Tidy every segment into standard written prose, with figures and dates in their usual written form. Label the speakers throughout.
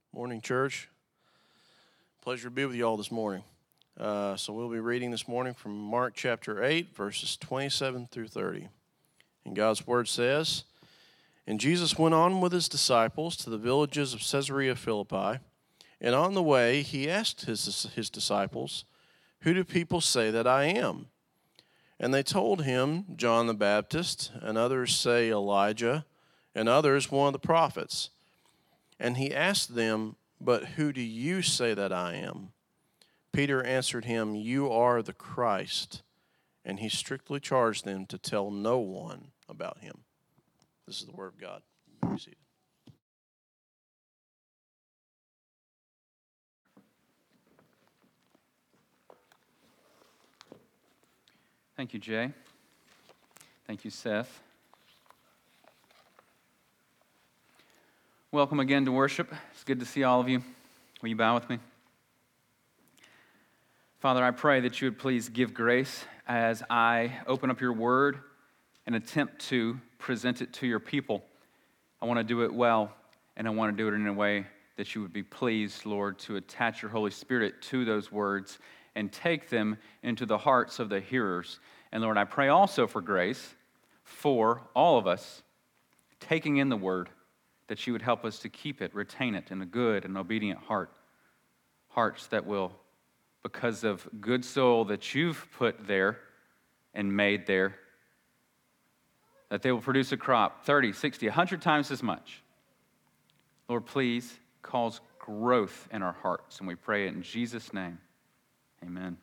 Speaker 1: Morning, church. Pleasure to be with you all this morning. So we'll be reading this morning from Mark chapter 8, verses 27 through 30. And God's word says, "And Jesus went on with his disciples to the villages of Caesarea Philippi. And on the way he asked his disciples, 'Who do people say that I am?' And they told him, 'John the Baptist, and others say Elijah, and others one of the prophets.' And he asked them, 'But who do you say that I am?' Peter answered him, 'You are the Christ.' And he strictly charged them to tell no one about him." This is the word of God. You may be seated.
Speaker 2: Thank you, Jay. Thank you, Seth. Welcome again to worship. It's good to see all of you. Will you bow with me? Father, I pray that you would please give grace as I open up your word and attempt to present it to your people. I want to do it well, and I want to do it in a way that you would be pleased, Lord, to attach your Holy Spirit to those words and take them into the hearts of the hearers. And Lord, I pray also for grace for all of us taking in the word, that you would help us to keep it, retain it in a good and obedient heart. Hearts that will, because of good soil that you've put there and made there, that they will produce a crop 30, 60, 100 times as much. Lord, please cause growth in our hearts, and we pray it in Jesus' name. Amen.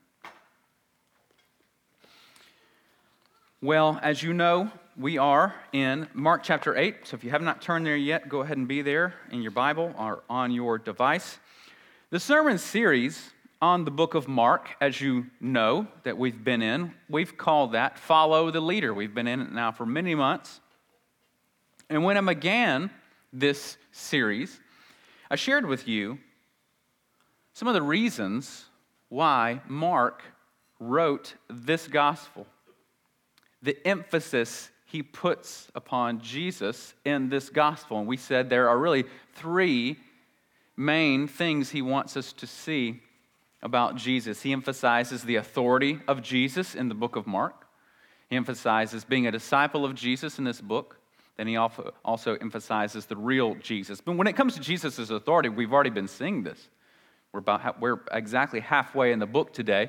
Speaker 2: Well, as you know, we are in Mark chapter 8, so if you have not turned there yet, go ahead and be there in your Bible or on your device. The sermon series on the book of Mark, as you know, that we've been in, we've called that Follow the Leader. We've been in it now for many months. And when I began this series, I shared with you some of the reasons why Mark wrote this gospel. The emphasis he puts upon Jesus in this gospel. And we said there are really three main things he wants us to see about Jesus. He emphasizes the authority of Jesus in the book of Mark. He emphasizes being a disciple of Jesus in this book. Then he also emphasizes the real Jesus. But when it comes to Jesus' authority, we've already been seeing this. We're exactly halfway in the book today.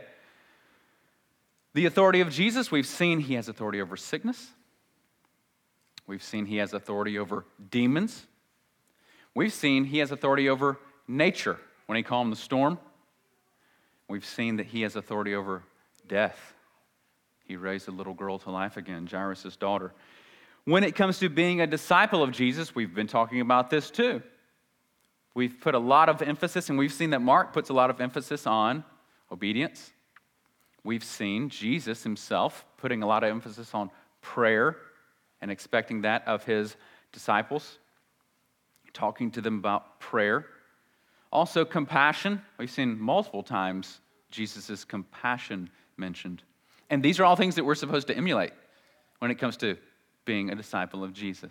Speaker 2: The authority of Jesus, we've seen he has authority over sickness. We've seen he has authority over demons. We've seen he has authority over nature when he calmed the storm. We've seen that he has authority over death. He raised a little girl to life again, Jairus' daughter. When it comes to being a disciple of Jesus, we've been talking about this too. We've put a lot of emphasis, and we've seen that Mark puts a lot of emphasis on obedience. We've seen Jesus himself putting a lot of emphasis on prayer and expecting that of his disciples, talking to them about prayer. Also, compassion. We've seen multiple times Jesus' compassion mentioned. And these are all things that we're supposed to emulate when it comes to being a disciple of Jesus.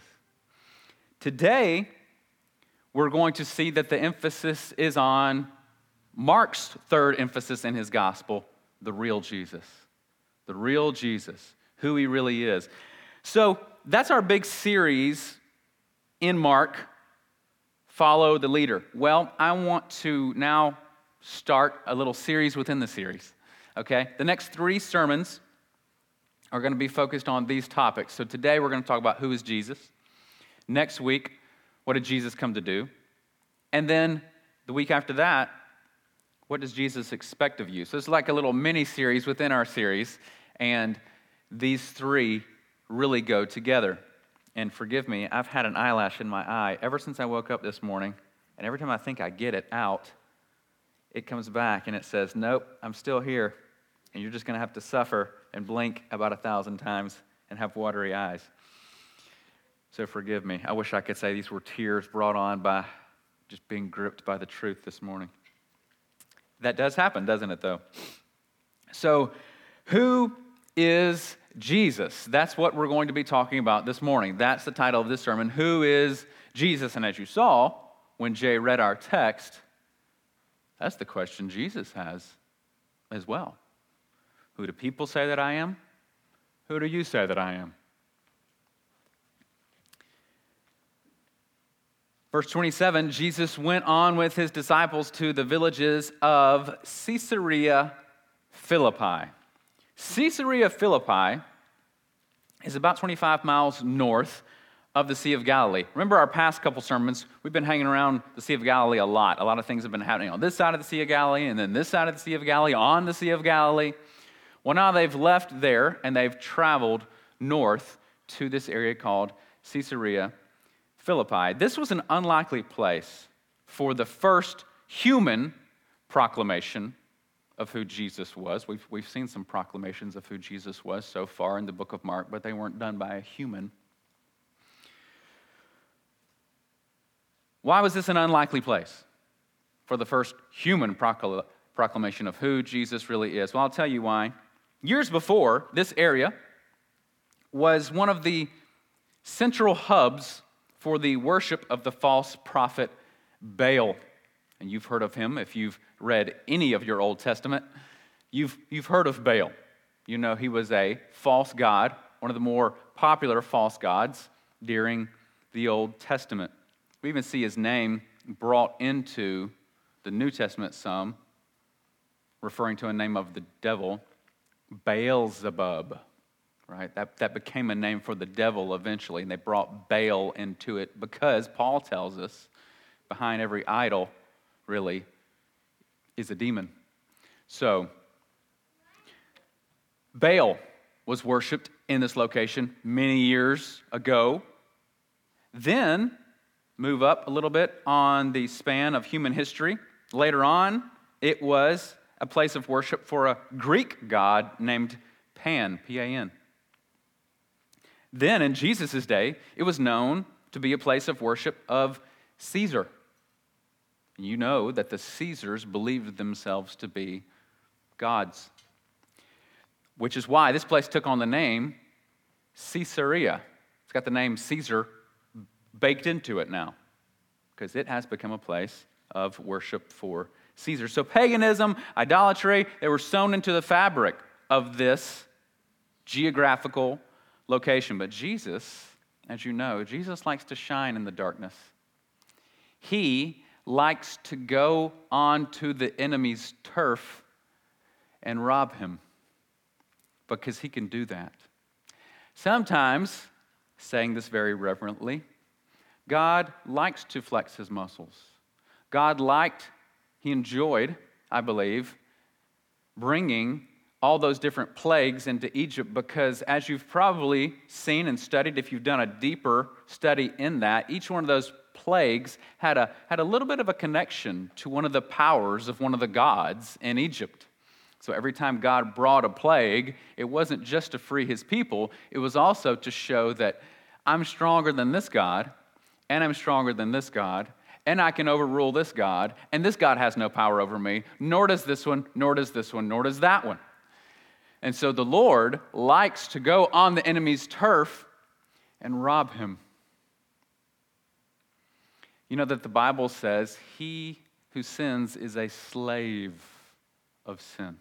Speaker 2: Today, we're going to see that the emphasis is on Mark's third emphasis in his gospel, the real Jesus. The real Jesus, who he really is. So that's our big series in Mark, Follow the Leader. Well, I want to now start a little series within the series, okay? The next three sermons are going to be focused on these topics. So today we're going to talk about who is Jesus. Next week, what did Jesus come to do? And then the week after that, what does Jesus expect of you? So it's like a little mini-series within our series, and these three really go together. And forgive me, I've had an eyelash in my eye ever since I woke up this morning, and every time I think I get it out, it comes back and it says, nope, I'm still here, and you're just going to have to suffer and blink about 1,000 times and have watery eyes. So forgive me. I wish I could say these were tears brought on by just being gripped by the truth this morning. That does happen, doesn't it, though? So, who is Jesus? That's what we're going to be talking about this morning. That's the title of this sermon, Who is Jesus? And as you saw, when Jay read our text, that's the question Jesus has as well. Who do people say that I am? Who do you say that I am? Verse 27, Jesus went on with his disciples to the villages of Caesarea Philippi. Caesarea Philippi is about 25 miles north of the Sea of Galilee. Remember our past couple sermons, we've been hanging around the Sea of Galilee a lot. A lot of things have been happening on this side of the Sea of Galilee and then this side of the Sea of Galilee, on the Sea of Galilee. Well, now they've left there and they've traveled north to this area called Caesarea Philippi. This was an unlikely place for the first human proclamation of who Jesus was. We've seen some proclamations of who Jesus was so far in the book of Mark, but they weren't done by a human. Why was this an unlikely place for the first human proclamation of who Jesus really is? Well, I'll tell you why. Years before, this area was one of the central hubs for the worship of the false prophet Baal. And you've heard of him if you've read any of your Old Testament. You've heard of Baal. You know he was a false god, one of the more popular false gods during the Old Testament. We even see his name brought into the New Testament some, referring to a name of the devil, Beelzebub. Right? That became a name for the devil eventually, and they brought Baal into it because Paul tells us behind every idol really is a demon. So, Baal was worshipped in this location many years ago. Then, move up a little bit on the span of human history. Later on, it was a place of worship for a Greek god named Pan, P-A-N. Then, in Jesus' day, it was known to be a place of worship of Caesar. You know that the Caesars believed themselves to be gods, which is why this place took on the name Caesarea. It's got the name Caesar baked into it now, because it has become a place of worship for Caesar. So paganism, idolatry, they were sewn into the fabric of this geographical location. But Jesus, as you know, Jesus likes to shine in the darkness. He likes to go onto the enemy's turf and rob him, because he can do that. Sometimes, saying this very reverently, God likes to flex his muscles. He enjoyed, I believe, bringing all those different plagues into Egypt, because as you've probably seen and studied, if you've done a deeper study in that, each one of those plagues had a little bit of a connection to one of the powers of one of the gods in Egypt. So every time God brought a plague, it wasn't just to free his people, it was also to show that I'm stronger than this God, and I'm stronger than this God, and I can overrule this God, and this God has no power over me, nor does this one, nor does this one, nor does that one. And so the Lord likes to go on the enemy's turf and rob him. You know that the Bible says, he who sins is a slave of sin.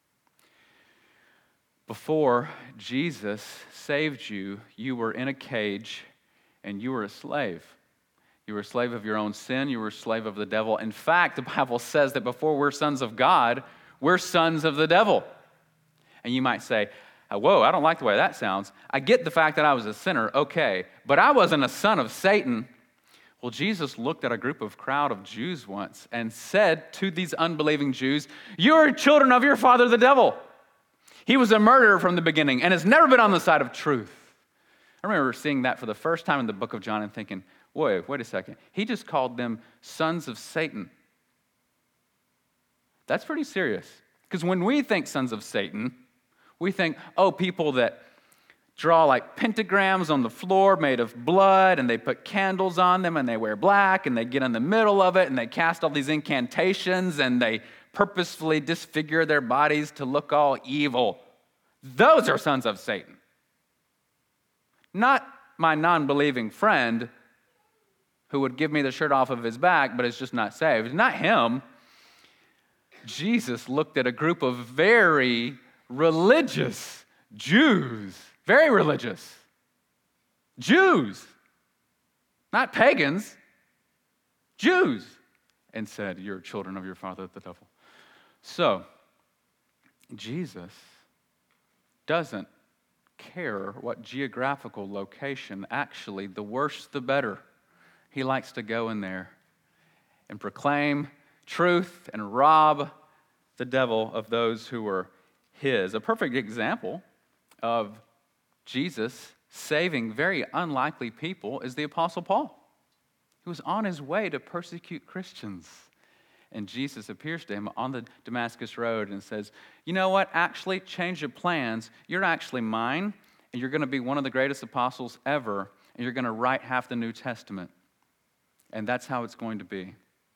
Speaker 2: Before Jesus saved you, you were in a cage and you were a slave. You were a slave of your own sin. You were a slave of the devil. In fact, the Bible says that before we're sons of God, we're sons of the devil. And you might say, whoa, I don't like the way that sounds. I get the fact that I was a sinner, okay, but I wasn't a son of Satan. Well, Jesus looked at a crowd of Jews once and said to these unbelieving Jews, you're children of your father, the devil. He was a murderer from the beginning and has never been on the side of truth. I remember seeing that for the first time in the book of John and thinking, wait a second. He just called them sons of Satan. That's pretty serious. Because when we think sons of Satan, we think, people that draw like pentagrams on the floor made of blood, and they put candles on them, and they wear black, and they get in the middle of it, and they cast all these incantations, and they purposefully disfigure their bodies to look all evil. Those are sons of Satan. Not my non-believing friend who would give me the shirt off of his back, but it's just not saved. It's not him. Jesus looked at a group of very religious Jews, very religious Jews, not pagans, Jews, and said, "You're children of your father, the devil." So, Jesus doesn't care what geographical location. Actually, the worse the better. He likes to go in there and proclaim truth and rob the devil of those who were his. A perfect example of Jesus saving very unlikely people is the Apostle Paul, who was on his way to persecute Christians. And Jesus appears to him on the Damascus Road and says, "You know what? Actually, change your plans. You're actually mine, and you're going to be one of the greatest apostles ever, and you're going to write half the New Testament." And that's how it's going to be.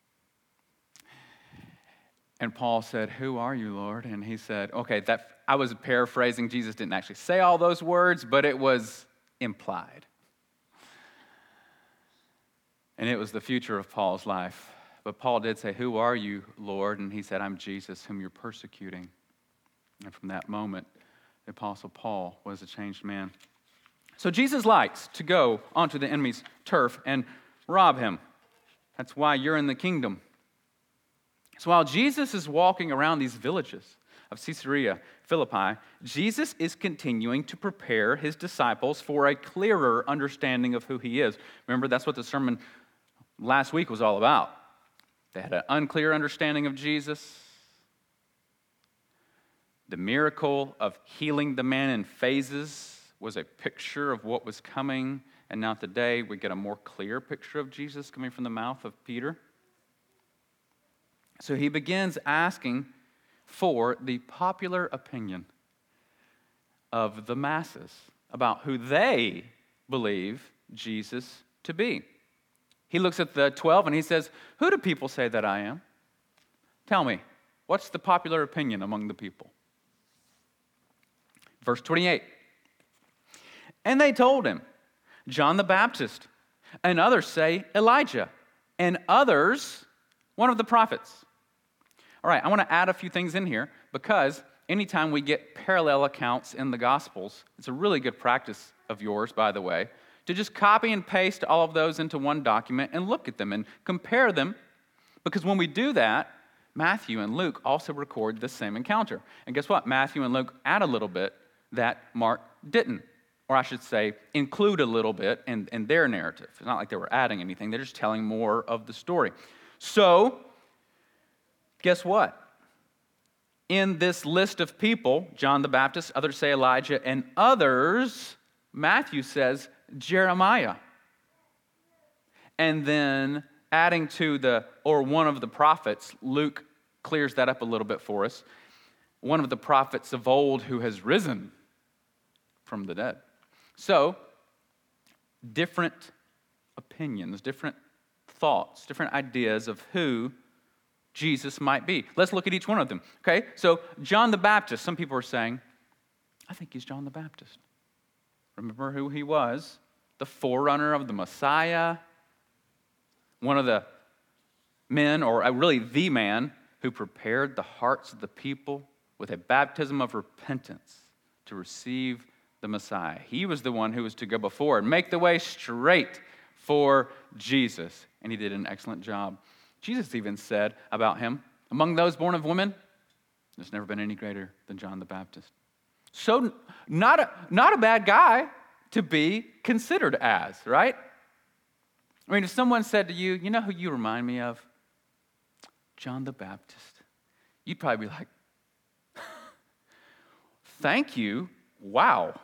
Speaker 2: And Paul said, "Who are you, Lord?" And he said, okay, that I was paraphrasing. Jesus didn't actually say all those words, but it was implied. And it was the future of Paul's life. But Paul did say, "Who are you, Lord?" And he said, "I'm Jesus, whom you're persecuting." And from that moment, the Apostle Paul was a changed man. So Jesus likes to go onto the enemy's turf and rob him. That's why you're in the kingdom. So while Jesus is walking around these villages of Caesarea Philippi, Jesus is continuing to prepare his disciples for a clearer understanding of who he is. Remember, that's what the sermon last week was all about. They had an unclear understanding of Jesus. The miracle of healing the man in phases was a picture of what was coming. And now today we get a more clear picture of Jesus coming from the mouth of Peter. So he begins asking for the popular opinion of the masses about who they believe Jesus to be. He looks at the 12 and he says, "Who do people say that I am? Tell me, what's the popular opinion among the people?" Verse 28. And they told him, "John the Baptist, and others say Elijah, and others, one of the prophets." All right, I want to add a few things in here because anytime we get parallel accounts in the Gospels, it's a really good practice of yours, by the way, to just copy and paste all of those into one document and look at them and compare them, because when we do that, Matthew and Luke also record the same encounter. And guess what? Matthew and Luke add a little bit that Mark didn't, or I should say, include a little bit in their narrative. It's not like they were adding anything. They're just telling more of the story. So, guess what? In this list of people, John the Baptist, others say Elijah, and others, Matthew says Jeremiah. And then adding to one of the prophets, Luke clears that up a little bit for us. One of the prophets of old who has risen from the dead. So, different opinions, different thoughts, different ideas of who Jesus might be. Let's look at each one of them. Okay, so John the Baptist, some people are saying, "I think he's John the Baptist." Remember who he was? The forerunner of the Messiah. One of the men, or really the man, who prepared the hearts of the people with a baptism of repentance to receive the Messiah. He was the one who was to go before and make the way straight for Jesus. And he did an excellent job. Jesus even said about him, "Among those born of women, there's never been any greater than John the Baptist." So not a bad guy to be considered as, right? I mean, if someone said to you, "You know who you remind me of? John the Baptist." You'd probably be like, "Thank you. Wow.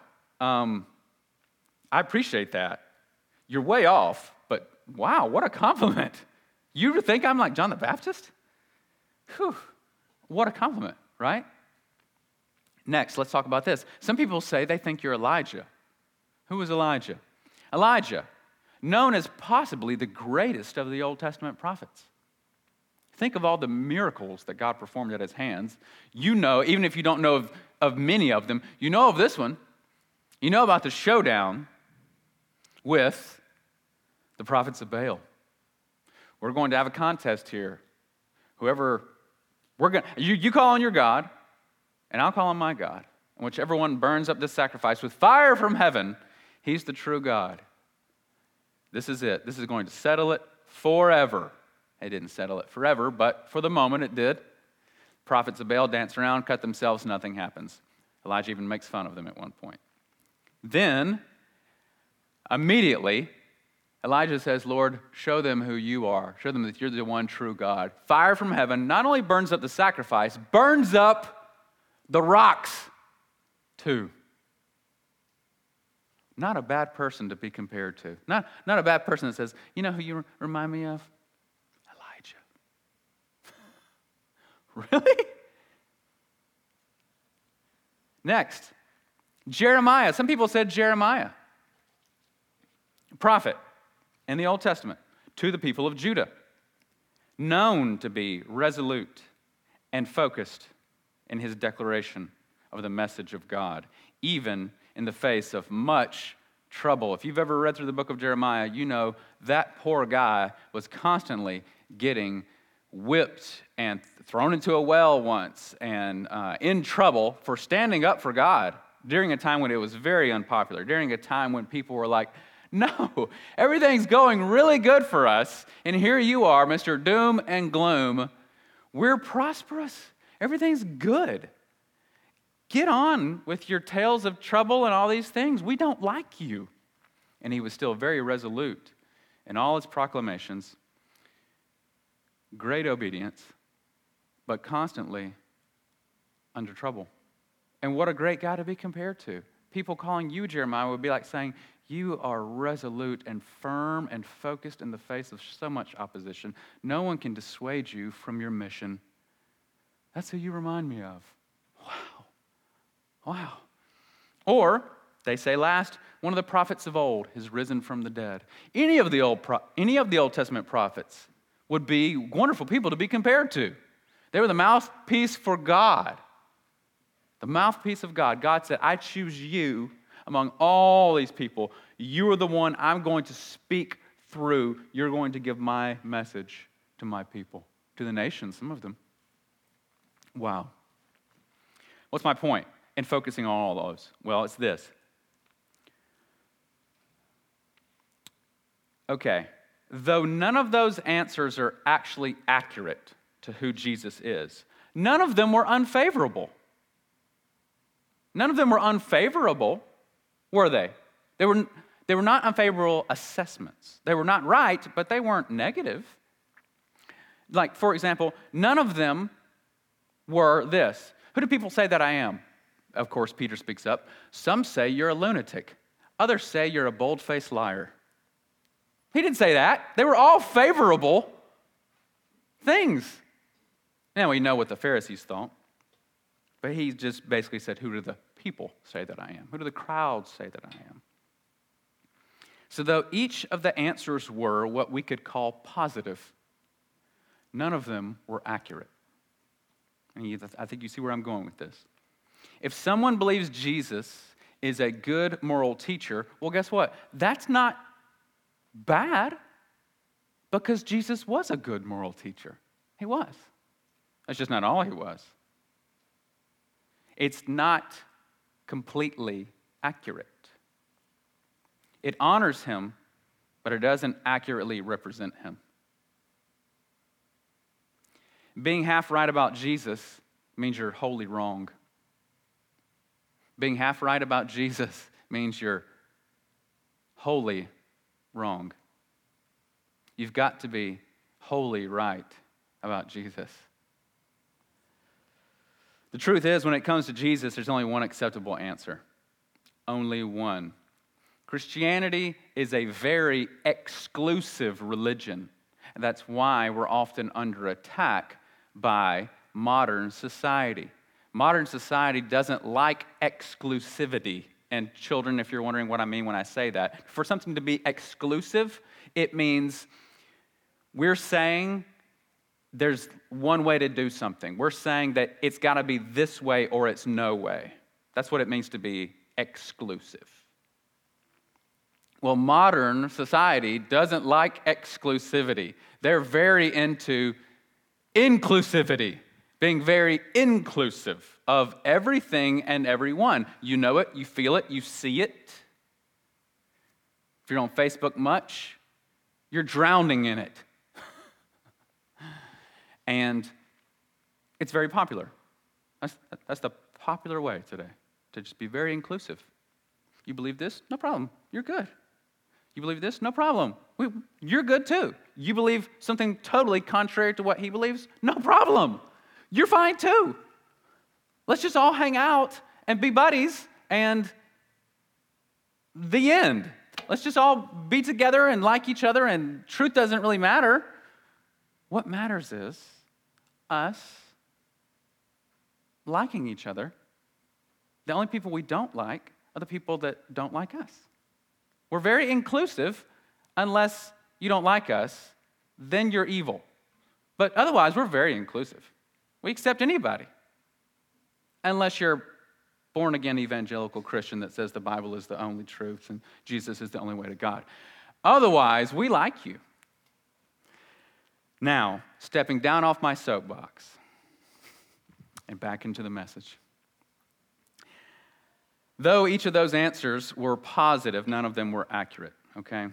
Speaker 2: I appreciate that. You're way off, but wow, what a compliment. You think I'm like John the Baptist? Whew, what a compliment, right?" Next, let's talk about this. Some people say they think you're Elijah. Who was Elijah? Elijah, known as possibly the greatest of the Old Testament prophets. Think of all the miracles that God performed at his hands. You know, even if you don't know of many of them, you know of this one. You know about the showdown with the prophets of Baal. we're going to have a contest here. You call on your God, and I'll call on my God. And whichever one burns up this sacrifice with fire from heaven, he's the true God. This is it. This is going to settle it forever. It didn't settle it forever, but for the moment it did. Prophets of Baal dance around, cut themselves, nothing happens. Elijah even makes fun of them at one point. Then, immediately, Elijah says, Lord, show them who you are. Show them that you're the one true God. Fire from heaven not only burns up the sacrifice, burns up the rocks too. Not a bad person to be compared to. Not a bad person that says, you know who you remind me of? Elijah. Really? Next, Jeremiah. Some people said Jeremiah. Prophet in the Old Testament to the people of Judah, known to be resolute and focused in his declaration of the message of God, even in the face of much trouble. If you've ever read through the book of Jeremiah, you know that poor guy was constantly getting whipped and thrown into a well once and in trouble for standing up for God during a time when it was very unpopular, during a time when people were like, no, everything's going really good for us, and here you are, Mr. Doom and Gloom. We're prosperous. Everything's good. Get on with your tales of trouble and all these things. We don't like you. And he was still very resolute in all his proclamations. Great obedience, but constantly under trouble. And what a great guy to be compared to. People calling you Jeremiah would be like saying, you are resolute and firm and focused in the face of so much opposition. No one can dissuade you from your mission. That's who you remind me of. Wow. Or, they say last, one of the prophets of old has risen from the dead. Any of the Old Testament prophets would be wonderful people to be compared to. They were the mouthpiece for God. The mouthpiece of God. God said, I choose you among all these people. You are the one I'm going to speak through. You're going to give my message to my people, to the nations, some of them. Wow. What's my point in focusing on all those? Well, it's this. Okay, though none of those answers are actually accurate to who Jesus is, none of them were unfavorable. None of them were unfavorable, were they? They were not unfavorable assessments. They were not right, but they weren't negative. Like, for example, none of them were this. Who do people say that I am? Of course, Peter speaks up. Some say you're a lunatic. Others say you're a bold-faced liar. He didn't say that. They were all favorable things. Now we know what the Pharisees thought. But he just basically said, who do the people say that I am? Who do the crowds say that I am? So though each of the answers were what we could call positive, none of them were accurate. And I think you see where I'm going with this. If someone believes Jesus is a good moral teacher, well, guess what? That's not bad, because Jesus was a good moral teacher. He was. That's just not all he was. It's not completely accurate. It honors him, but it doesn't accurately represent him. Being half right about Jesus means you're wholly wrong. Being half right about Jesus means you're wholly wrong. You've got to be wholly right about Jesus. The truth is, when it comes to Jesus, there's only one acceptable answer. Only one. Christianity is a very exclusive religion, and that's why we're often under attack by modern society. Modern society doesn't like exclusivity. And children, if you're wondering what I mean when I say that, for something to be exclusive, it means we're saying there's one way to do something. We're saying that it's got to be this way or it's no way. That's what it means to be exclusive. Well, modern society doesn't like exclusivity. They're very into inclusivity, being very inclusive of everything and everyone. You know it, you feel it, you see it. If you're on Facebook much, you're drowning in it. And it's very popular. That's the popular way today, to just be very inclusive. You believe this? No problem. You're good. You believe this? No problem. You're good too. You believe something totally contrary to what he believes? No problem. You're fine too. Let's just all hang out and be buddies and the end. Let's just all be together and like each other, and truth doesn't really matter. What matters is us liking each other. The only people we don't like are the people that don't like us. We're very inclusive unless you don't like us, then you're evil. But otherwise, we're very inclusive. We accept anybody. Unless you're born-again evangelical Christian that says the Bible is the only truth and Jesus is the only way to God. Otherwise, we like you. Now, stepping down off my soapbox and back into the message. Though each of those answers were positive, none of them were accurate, okay?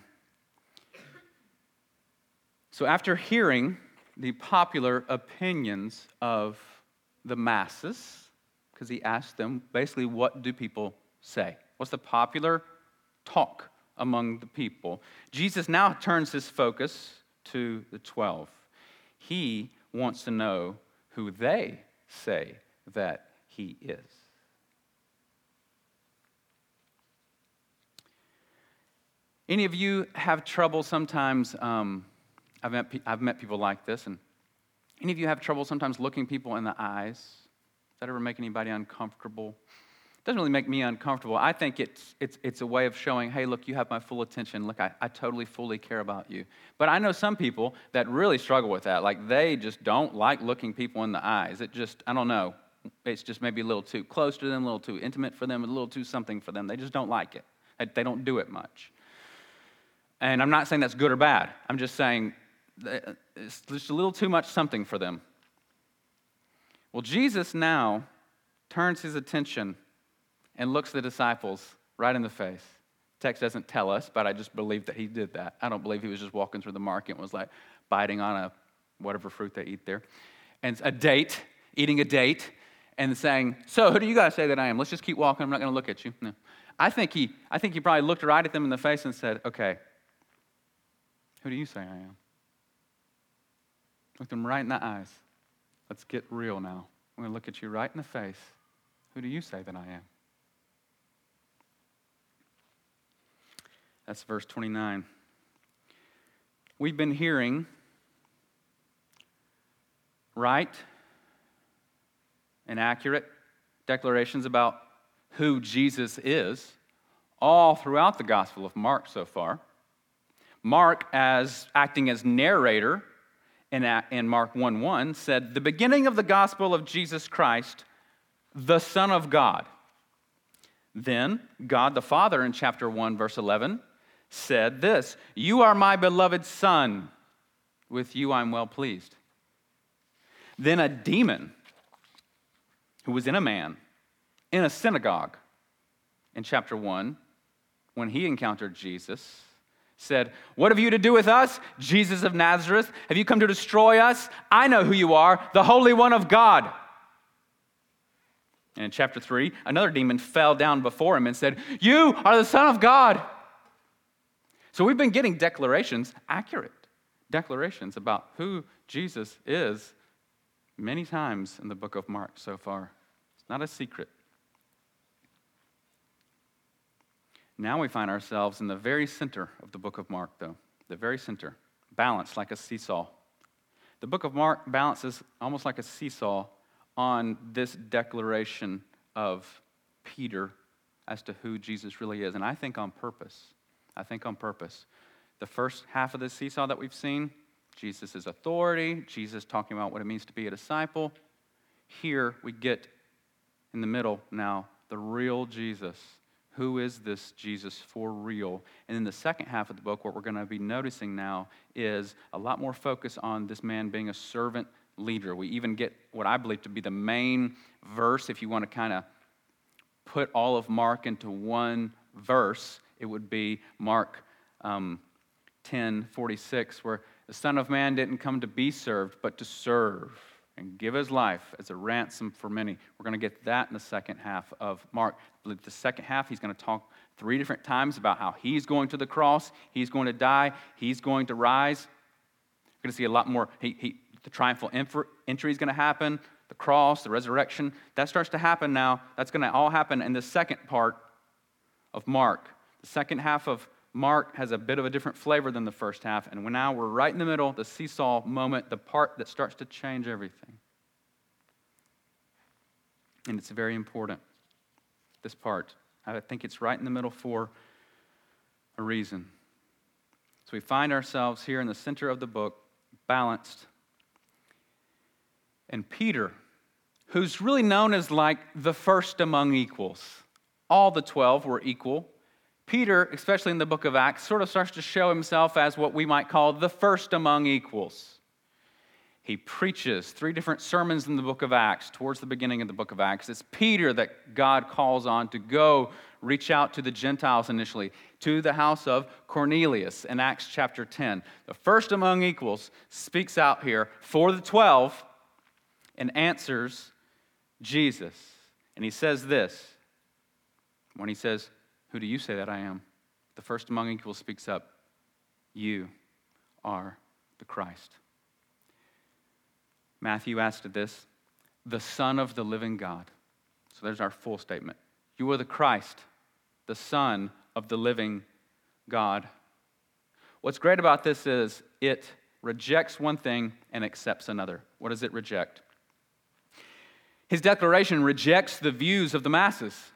Speaker 2: So after hearing the popular opinions of the masses, because he asked them, basically, what do people say? What's the popular talk among the people? Jesus now turns his focus to the 12. He wants to know who they say that he is. Any of you have trouble sometimes, I've met people like this, and any of you have trouble sometimes looking people in the eyes? Does that ever make anybody uncomfortable? It doesn't really make me uncomfortable. I think it's a way of showing, hey, look, you have my full attention. Look, I totally, fully care about you. But I know some people that really struggle with that. Like, they just don't like looking people in the eyes. It just, I don't know. It's just maybe a little too close to them, a little too intimate for them, a little too something for them. They just don't like it. They don't do it much. And I'm not saying that's good or bad. I'm just saying it's just a little too much something for them. Well, Jesus now turns his attention and looks the disciples right in the face. The text doesn't tell us, but I just believe that he did that. I don't believe he was just walking through the market and was like biting on a whatever fruit they eat there. And eating a date, and saying, so who do you guys say that I am? Let's just keep walking. I'm not going to look at you. No. I think he probably looked right at them in the face and said, okay, who do you say I am? Looked them right in the eyes. Let's get real now. I'm going to look at you right in the face. Who do you say that I am? That's verse 29. We've been hearing right and accurate declarations about who Jesus is all throughout the Gospel of Mark so far. Mark, as acting as narrator in Mark 1:1, said, the beginning of the gospel of Jesus Christ, the Son of God. Then God the Father in chapter 1, verse 11, said this, you are my beloved Son, with you I'm well pleased. Then a demon who was in a man, in a synagogue, in chapter 1, when he encountered Jesus, said, what have you to do with us, Jesus of Nazareth? Have you come to destroy us? I know who you are, the Holy One of God. And in chapter 3, another demon fell down before him and said, you are the Son of God. So we've been getting declarations, accurate declarations about who Jesus is many times in the book of Mark so far. It's not a secret. Now we find ourselves in the very center of the book of Mark, though. The very center, balanced like a seesaw. The book of Mark balances almost like a seesaw on this declaration of Peter as to who Jesus really is. And I think on purpose. The first half of the seesaw that we've seen, Jesus' authority, Jesus talking about what it means to be a disciple. Here we get in the middle now the real Jesus Who is this Jesus for real? And in the second half of the book, what we're going to be noticing now is a lot more focus on this man being a servant leader. We even get what I believe to be the main verse. If you want to kind of put all of Mark into one verse, it would be Mark 10:46, where the Son of Man didn't come to be served, but to serve and give his life as a ransom for many. We're going to get that in the second half of Mark. I believe the second half, he's going to talk 3 different times about how he's going to the cross, he's going to die, he's going to rise. We're going to see a lot more. The triumphal entry is going to happen, the cross, the resurrection. That starts to happen now. That's going to all happen in the second part of Mark. The second half of Mark has a bit of a different flavor than the first half, and now we're right in the middle, the seesaw moment, the part that starts to change everything. And it's very important, this part. I think it's right in the middle for a reason. So we find ourselves here in the center of the book, balanced. And Peter, who's really known as like the first among equals. All the 12 were equal. Peter, especially in the book of Acts, sort of starts to show himself as what we might call the first among equals. He preaches 3 different sermons in the book of Acts, towards the beginning of the book of Acts. It's Peter that God calls on to go reach out to the Gentiles initially, to the house of Cornelius in Acts chapter 10. The first among equals speaks out here for the 12 and answers Jesus. And he says this, when he says, "Who do you say that I am?" The first among equals speaks up. "You are the Christ." Matthew asked this, "the Son of the living God." So there's our full statement. You are the Christ, the Son of the living God. What's great about this is it rejects one thing and accepts another. What does it reject? His declaration rejects the views of the masses.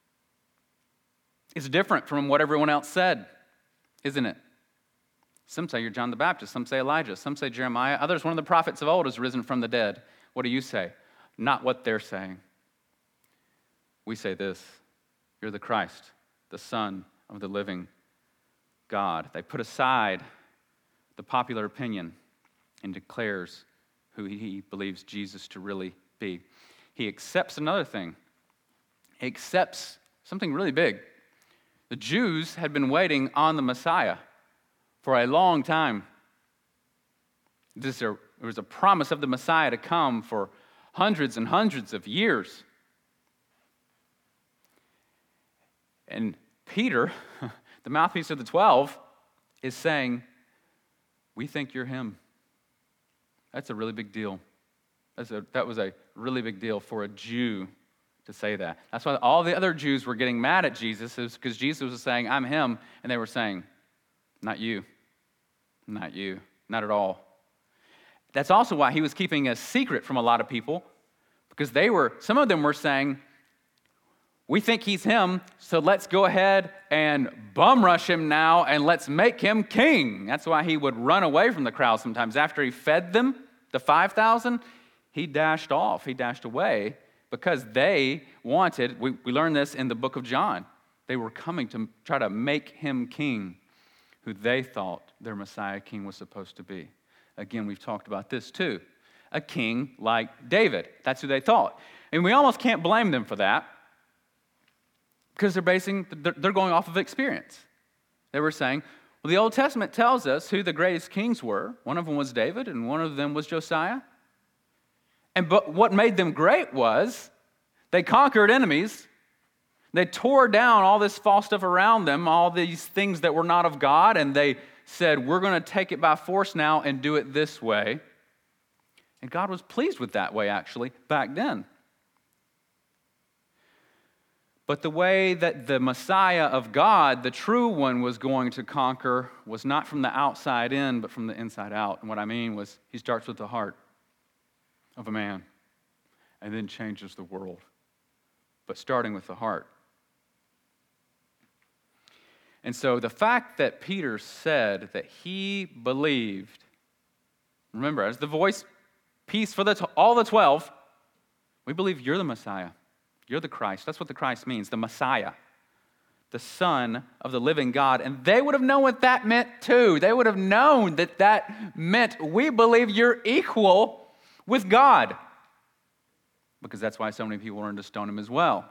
Speaker 2: It's different from what everyone else said, isn't it? Some say you're John the Baptist, some say Elijah, some say Jeremiah, others, one of the prophets of old has risen from the dead. What do you say? Not what they're saying. We say this, you're the Christ, the Son of the living God. They put aside the popular opinion and declares who he believes Jesus to really be. He accepts another thing. He accepts something really big. The Jews had been waiting on the Messiah for a long time. There was a promise of the Messiah to come for hundreds and hundreds of years. And Peter, the mouthpiece of the 12, is saying, "We think you're him." That's a really big deal. That was a really big deal for a Jew to say that. That's why all the other Jews were getting mad at Jesus, is because Jesus was saying, "I'm him," and they were saying, "Not you, not you, not at all." That's also why he was keeping a secret from a lot of people, because some of them were saying, "We think he's him, so let's go ahead and bum rush him now and let's make him king." That's why he would run away from the crowd sometimes. After he fed them, the 5,000, he dashed off, he dashed away, because they wanted, we learn this in the book of John, they were coming to try to make him king, who they thought their Messiah king was supposed to be. Again, we've talked about this too. A king like David. That's who they thought. And we almost can't blame them for that, because they're going off of experience. They were saying, well, the Old Testament tells us who the greatest kings were. One of them was David, and one of them was Josiah. But what made them great was they conquered enemies. They tore down all this false stuff around them, all these things that were not of God, and they said, we're going to take it by force now and do it this way. And God was pleased with that way, actually, back then. But the way that the Messiah of God, the true one, was going to conquer was not from the outside in, but from the inside out. And what I mean was, he starts with the heart of a man and then changes the world. But starting with the heart. And so the fact that Peter said that he believed, remember, as the voice piece for all the 12, we believe you're the Messiah. You're the Christ. That's what the Christ means, the Messiah. the Son of the living God. And they would have known what that meant too. They would have known that that meant we believe you're equal with God. Because that's why so many people wanted to stone him as well.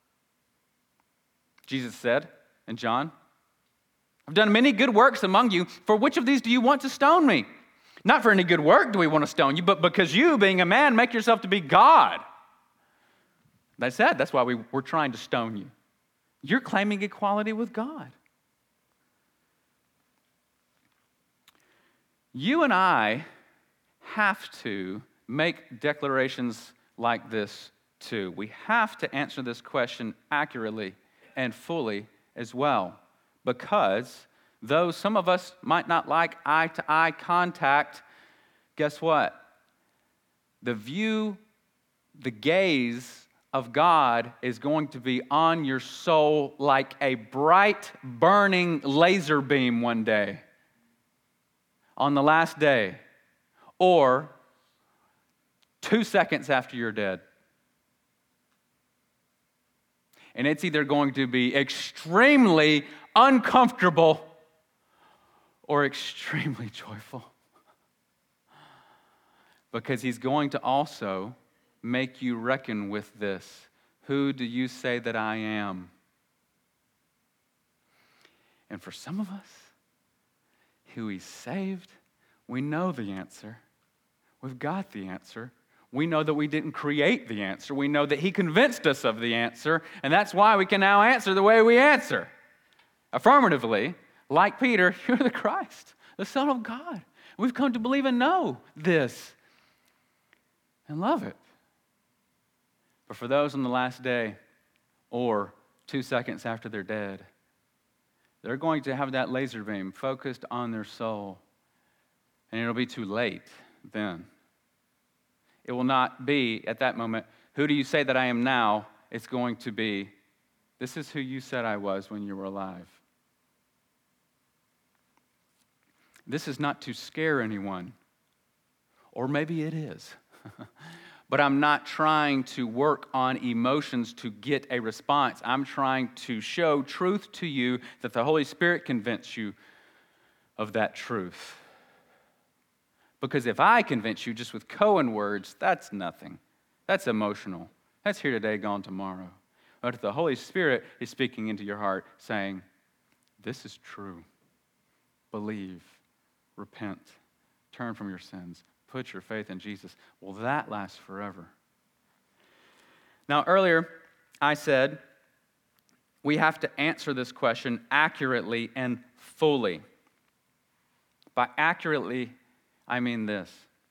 Speaker 2: Jesus said in John, I've done many good works among you. For which of these do you want to stone me? Not for any good work do we want to stone you, but because you, being a man, make yourself to be God. They said that's why we're trying to stone you. You're claiming equality with God. You and I have to make declarations like this too. We have to answer this question accurately and fully as well. Because though some of us might not like eye-to-eye contact, guess what? The gaze of God is going to be on your soul like a bright, burning laser beam one day, on the last day, or 2 seconds after you're dead. And it's either going to be extremely uncomfortable or extremely joyful. Because he's going to also make you reckon with this. Who do you say that I am? And for some of us who he's saved, we know the answer. We've got the answer. We know that we didn't create the answer. We know that he convinced us of the answer, and that's why we can now answer the way we answer. Affirmatively, like Peter, you're the Christ, the Son of God. We've come to believe and know this and love it. But for those on the last day, or 2 seconds after they're dead, they're going to have that laser beam focused on their soul, and it'll be too late then. It will not be, at that moment, who do you say that I am now? It's going to be, this is who you said I was when you were alive. This is not to scare anyone, or maybe it is. But I'm not trying to work on emotions to get a response. I'm trying to show truth to you that the Holy Spirit convince you of that truth. Because if I convince you just with Cohen words, that's nothing. That's emotional. That's here today, gone tomorrow. But if the Holy Spirit is speaking into your heart saying, this is true. Believe, repent, turn from your sins, put your faith in Jesus. Well, that lasts forever. Now, earlier, I said we have to answer this question accurately and fully. By accurately, I mean this.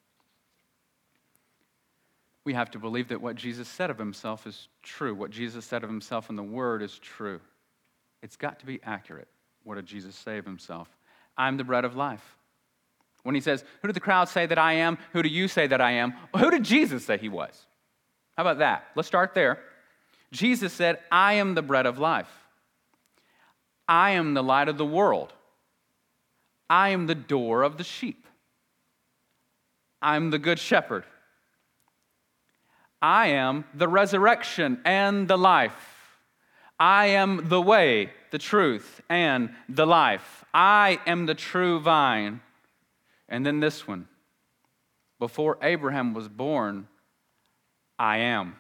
Speaker 2: We have to believe that what Jesus said of himself is true. What Jesus said of himself in the Word is true. It's got to be accurate. What did Jesus say of himself? I'm the bread of life. When he says, who do the crowd say that I am? Who do you say that I am? Who did Jesus say he was? How about that? Let's start there. Jesus said, I am the bread of life. I am the light of the world. I am the door of the sheep. I'm the good shepherd. I am the resurrection and the life. I am the way, the truth, and the life. I am the true vine. And then this one. Before Abraham was born, I am.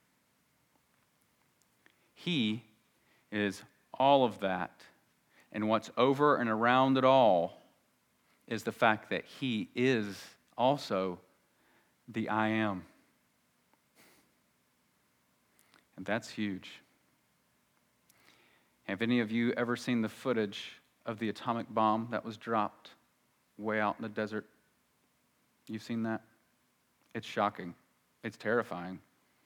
Speaker 2: He is all of that. And what's over and around it all is the fact that he is also the I am. And that's huge. Have any of you ever seen the footage of the atomic bomb that was dropped way out in the desert? You've seen that? It's shocking. It's terrifying.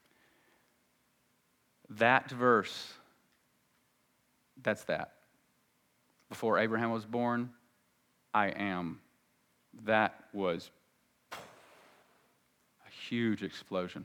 Speaker 2: That verse, that's that. Before Abraham was born, I am. That was a huge explosion.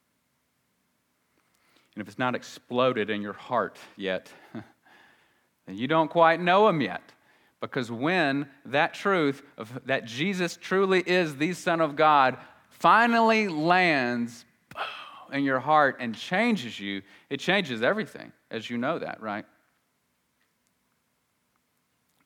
Speaker 2: And if it's not exploded in your heart yet, then you don't quite know him yet. Because when that truth of that Jesus truly is the Son of God finally lands in your heart and changes you, it changes everything, as you know that, right?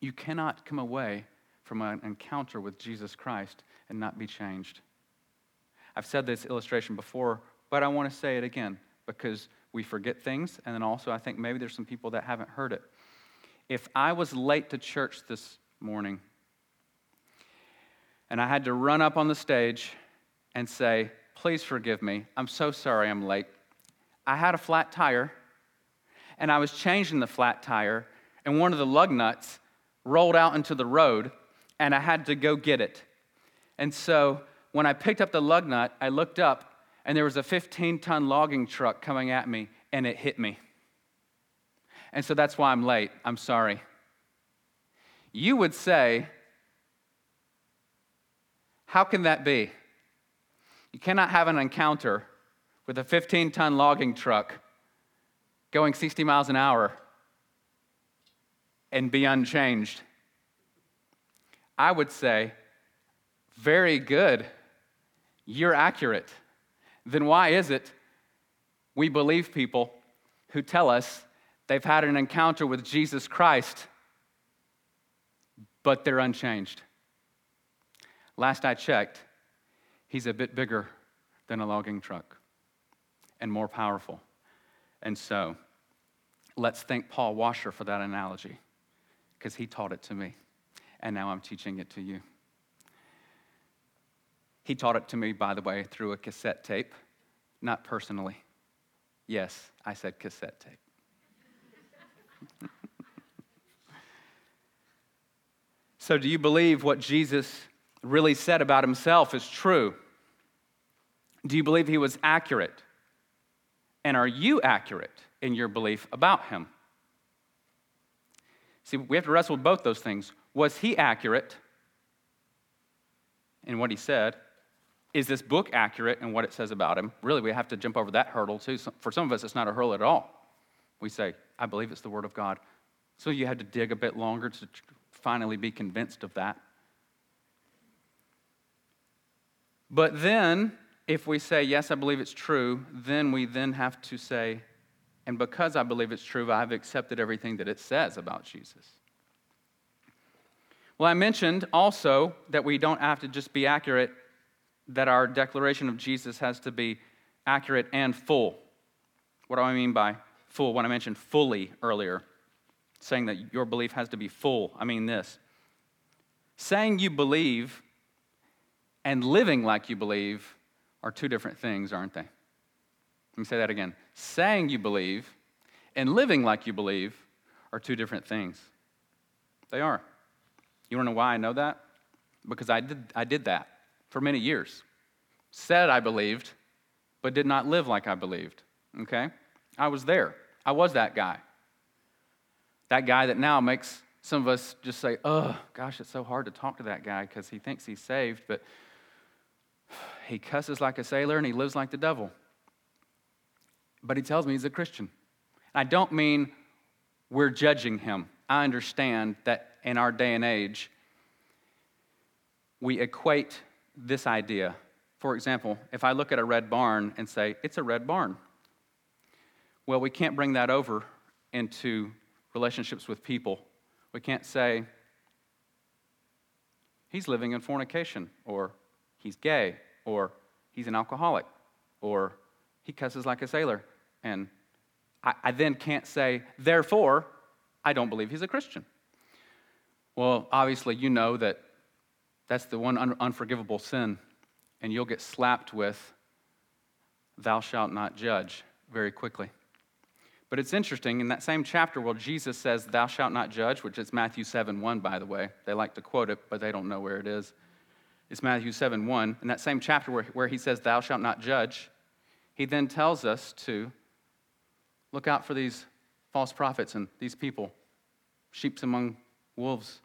Speaker 2: You cannot come away from an encounter with Jesus Christ and not be changed. I've said this illustration before, but I want to say it again because we forget things, and then also I think maybe there's some people that haven't heard it. If I was late to church this morning and I had to run up on the stage and say, "Please forgive me, I'm so sorry I'm late. I had a flat tire, and I was changing the flat tire, and one of the lug nuts rolled out into the road, and I had to go get it. And so when I picked up the lug nut, I looked up, and there was a 15-ton logging truck coming at me, and it hit me. And so that's why I'm late. I'm sorry." You would say, how can that be? You cannot have an encounter with a 15-ton logging truck going 60 miles an hour and be unchanged. I would say, very good. You're accurate. Then why is it we believe people who tell us they've had an encounter with Jesus Christ, but they're unchanged? Last I checked, he's a bit bigger than a logging truck and more powerful. And so, let's thank Paul Washer for that analogy, because he taught it to me, and now I'm teaching it to you. He taught it to me, by the way, through a cassette tape, not personally. Yes, I said cassette tape. So do you believe what Jesus really said about himself is true? Do you believe he was accurate? And are you accurate in your belief about him? See, we have to wrestle with both those things. Was he accurate in what he said? Is this book accurate in what it says about him? Really, we have to jump over that hurdle too. For some of us, it's not a hurdle at all. We say, I believe it's the Word of God. So you had to dig a bit longer to finally be convinced of that. But then, if we say, yes, I believe it's true, then we have to say, and because I believe it's true, I've accepted everything that it says about Jesus. Well, I mentioned also that we don't have to just be accurate, that our declaration of Jesus has to be accurate and full. What do I mean by full? When I mentioned fully earlier, saying that your belief has to be full, I mean this. Saying you believe and living like you believe are two different things, aren't they? Let me say that again. Saying you believe and living like you believe are two different things. They are. You want to know why I know that? Because I did that for many years. Said I believed, but did not live like I believed. Okay? I was there. I was that guy. That guy that now makes some of us just say, oh, gosh, it's so hard to talk to that guy because he thinks he's saved, but he cusses like a sailor and he lives like the devil. But he tells me he's a Christian. I don't mean we're judging him. I understand that in our day and age, we equate this idea. For example, if I look at a red barn and say, it's a red barn. Well, we can't bring that over into relationships with people. We can't say, he's living in fornication, or he's gay, or he's an alcoholic, or he cusses like a sailor. And I then can't say, therefore, I don't believe he's a Christian. Well, obviously, you know that that's the one unforgivable sin, and you'll get slapped with, thou shalt not judge, very quickly. But it's interesting, in that same chapter where Jesus says, thou shalt not judge, which is Matthew 7:1, by the way. They like to quote it, but they don't know where it is. It's Matthew 7:1. In that same chapter where he says, thou shalt not judge, he then tells us to look out for these false prophets and these people, sheep in wolves'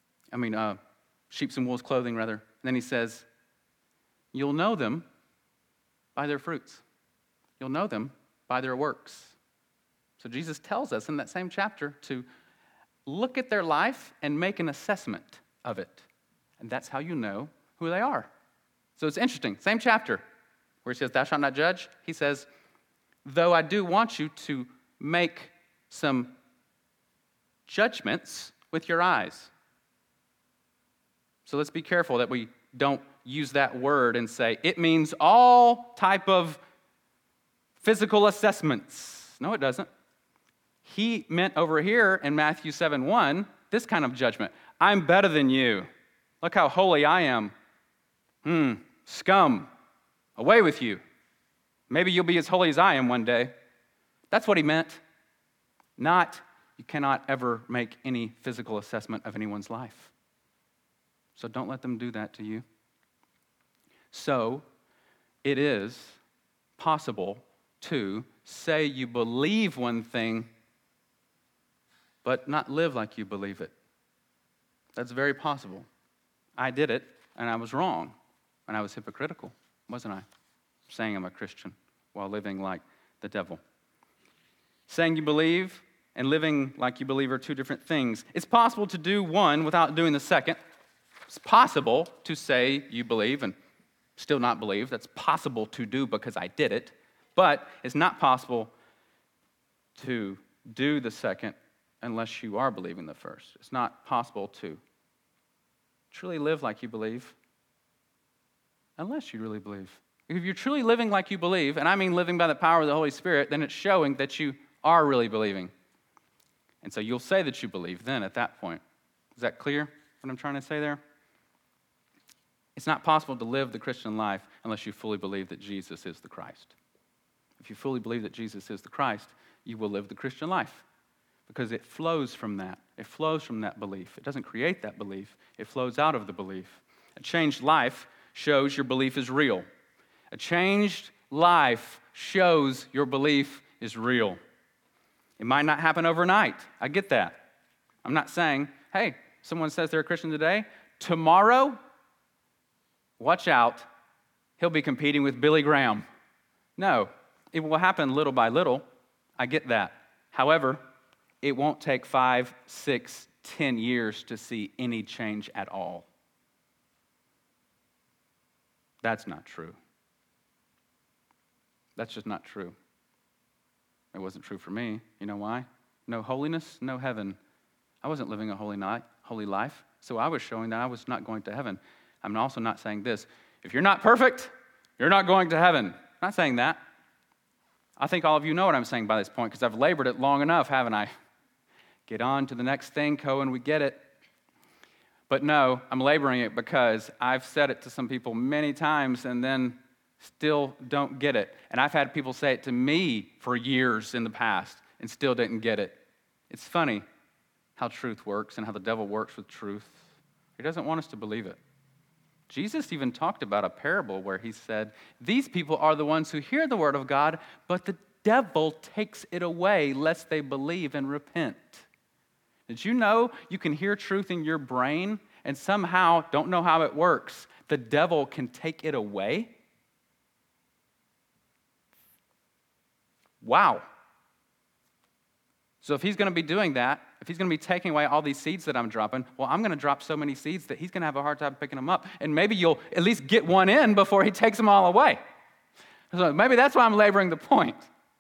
Speaker 2: clothing, rather. And then he says, you'll know them by their fruits. You'll know them by their works. So Jesus tells us in that same chapter to look at their life and make an assessment of it. And that's how you know who they are. So it's interesting. Same chapter where he says, thou shalt not judge. He says, though I do want you to make some judgments with your eyes. So let's be careful that we don't use that word and say, it means all type of physical assessments. No, it doesn't. He meant over here in Matthew 7:1, this kind of judgment. I'm better than you. Look how holy I am. Scum, away with you. Maybe you'll be as holy as I am one day. That's what he meant. Not, you cannot ever make any physical assessment of anyone's life. So don't let them do that to you. So it is possible to say you believe one thing, but not live like you believe it. That's very possible. I did it, and I was wrong, and I was hypocritical, wasn't I? Saying I'm a Christian while living like the devil. Saying you believe and living like you believe are two different things. It's possible to do one without doing the second. It's possible to say you believe and still not believe. That's possible to do because I did it. But it's not possible to do the second unless you are believing the first. It's not possible to truly live like you believe unless you really believe. If you're truly living like you believe, and I mean living by the power of the Holy Spirit, then it's showing that you are really believing. And so you'll say that you believe then at that point. Is that clear, what I'm trying to say there? It's not possible to live the Christian life unless you fully believe that Jesus is the Christ. If you fully believe that Jesus is the Christ, you will live the Christian life because it flows from that. It flows from that belief. It doesn't create that belief. It flows out of the belief. A changed life shows your belief is real. A changed life shows your belief is real. It might not happen overnight. I get that. I'm not saying, hey, someone says they're a Christian today, tomorrow, watch out, he'll be competing with Billy Graham. No, it will happen little by little. I get that. However, it won't take 5, 6, 10 years to see any change at all. That's not true. That's just not true. It wasn't true for me. You know why? No holiness, no heaven. I wasn't living a holy life, so I was showing that I was not going to heaven. I'm also not saying this. If you're not perfect, you're not going to heaven. I'm not saying that. I think all of you know what I'm saying by this point because I've labored it long enough, haven't I? Get on to the next thing, Cohen, we get it. But no, I'm laboring it because I've said it to some people many times and then still don't get it. And I've had people say it to me for years in the past and still didn't get it. It's funny how truth works and how the devil works with truth. He doesn't want us to believe it. Jesus even talked about a parable where he said, these people are the ones who hear the word of God, but the devil takes it away lest they believe and repent. Did you know you can hear truth in your brain and somehow, don't know how it works, the devil can take it away? Wow. So if he's going to be doing that, if he's going to be taking away all these seeds that I'm dropping, well, I'm going to drop so many seeds that he's going to have a hard time picking them up. And maybe you'll at least get one in before he takes them all away. So maybe that's why I'm laboring the point.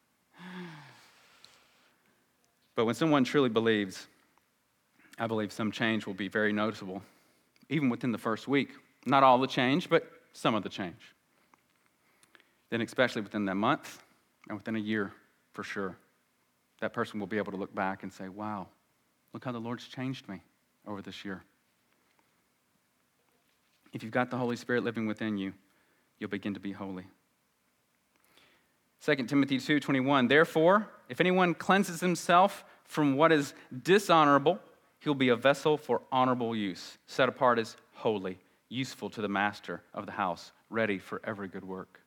Speaker 2: But when someone truly believes, I believe some change will be very noticeable, even within the first week. Not all the change, but some of the change. Then especially within that month and within a year, for sure, that person will be able to look back and say, wow, look how the Lord's changed me over this year. If you've got the Holy Spirit living within you, you'll begin to be holy. 2 Timothy 2:21, therefore, if anyone cleanses himself from what is dishonorable, he'll be a vessel for honorable use, set apart as holy, useful to the master of the house, ready for every good work.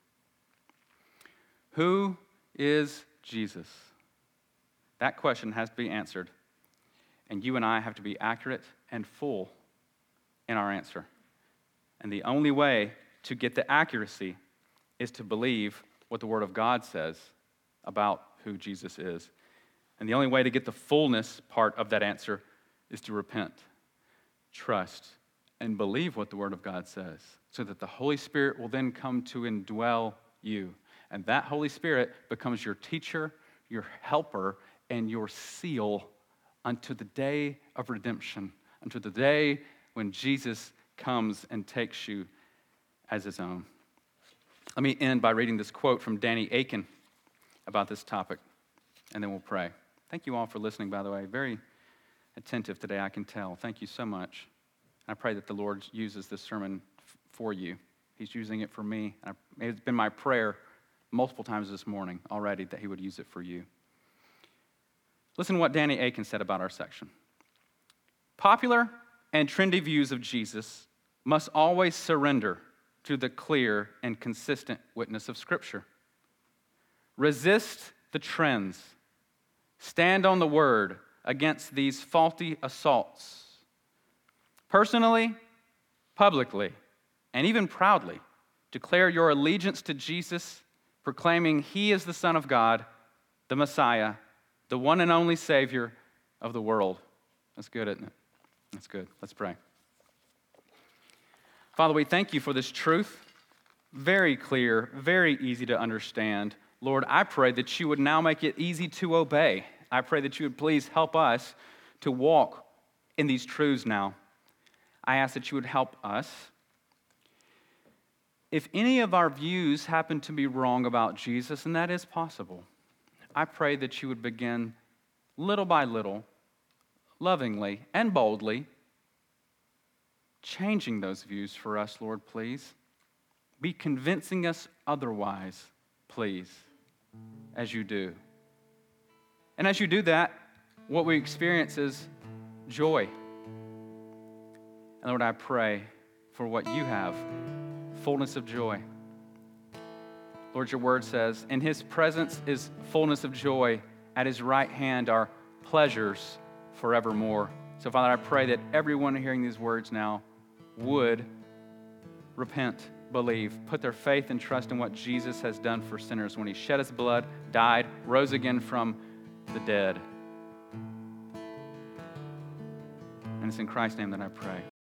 Speaker 2: Who is Jesus? That question has to be answered, and you and I have to be accurate and full in our answer. And the only way to get the accuracy is to believe what the Word of God says about who Jesus is. And the only way to get the fullness part of that answer is to repent, trust, and believe what the Word of God says, so that the Holy Spirit will then come to indwell you. And that Holy Spirit becomes your teacher, your helper, and your seal unto the day of redemption, unto the day when Jesus comes and takes you as his own. Let me end by reading this quote from Danny Akin about this topic, and then we'll pray. Thank you all for listening, by the way. Very attentive today, I can tell. Thank you so much. I pray that the Lord uses this sermon for you. He's using it for me. It's been my prayer multiple times this morning already that he would use it for you. Listen to what Danny Akin said about our section. Popular and trendy views of Jesus must always surrender to the clear and consistent witness of Scripture. Resist the trends. Stand on the word against these faulty assaults. Personally, publicly, and even proudly, declare your allegiance to Jesus, proclaiming he is the Son of God, the Messiah, the one and only Savior of the world. That's good, isn't it? That's good. Let's pray. Father, we thank you for this truth. Very clear, very easy to understand. Lord, I pray that you would now make it easy to obey. I pray that you would please help us to walk in these truths now. I ask that you would help us. If any of our views happen to be wrong about Jesus, and that is possible, I pray that you would begin little by little, lovingly and boldly, changing those views for us, Lord, please. Be convincing us otherwise, please, as you do. And as you do that, what we experience is joy. And Lord, I pray for what you have, fullness of joy. Lord, your word says, in his presence is fullness of joy. At his right hand are pleasures forevermore. So, Father, I pray that everyone hearing these words now would repent, believe, put their faith and trust in what Jesus has done for sinners when he shed his blood, died, rose again from the dead. And it's in Christ's name that I pray.